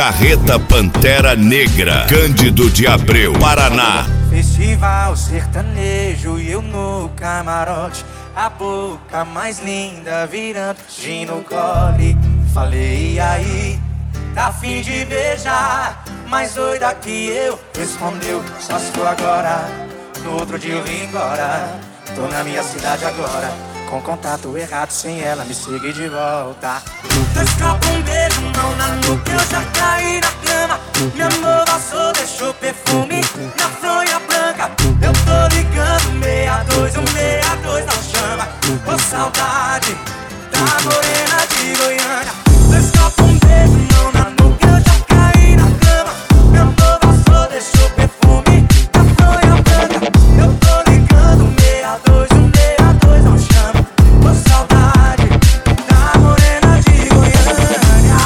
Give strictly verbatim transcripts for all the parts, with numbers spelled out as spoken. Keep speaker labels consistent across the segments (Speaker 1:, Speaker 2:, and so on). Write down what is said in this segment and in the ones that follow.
Speaker 1: Carreta Pantera Negra, Cândido de Abreu, Paraná.
Speaker 2: Festival sertanejo e eu no camarote, a boca mais linda virando gin no gole. Falei, e aí, tá afim de beijar? Mais doida que eu, respondeu, só se for agora. No outro dia eu vim embora, tô na minha cidade agora, com contato errado, sem ela me seguir de volta. Dois copos, um beijo, mão na nuca, eu já caí na cama. Meu amor passou, deixou perfume na fronha branca. Eu tô ligando, meia dois, um meia dois não chama. Ô saudade da morena de Goiânia. Dois copos, um beijo, mão na nuca, eu já caí na cama. Meu amor passou, deixou perfume na fronha branca. Eu tô ligando, meia dois, um meia dois não chama. Ô saudade da morena de Goiânia.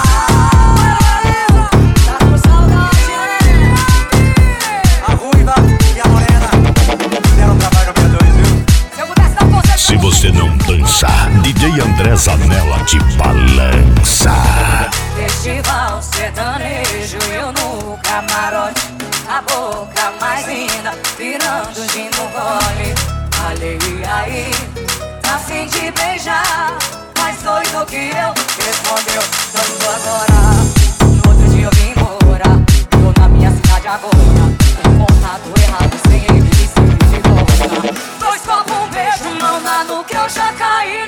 Speaker 2: Tá com saudade, né? A ruiva e a morena deram trabalho no meia dois, viu? Se eu pudesse dar um conselho.
Speaker 1: Se você não dançar, D J André Zanella te balança.
Speaker 3: Festival sertanejo, eu no camarote, a boca mais linda virando gin no gole. Falei, e aí, tá afim de beijar? Mais doido que eu, respondeu, só estou agora. No outro dia eu vim embora, tô na minha cidade agora, com contato errado, sem ele me seguir de volta. Dois copos, um beijo, mão na nuca, eu já caí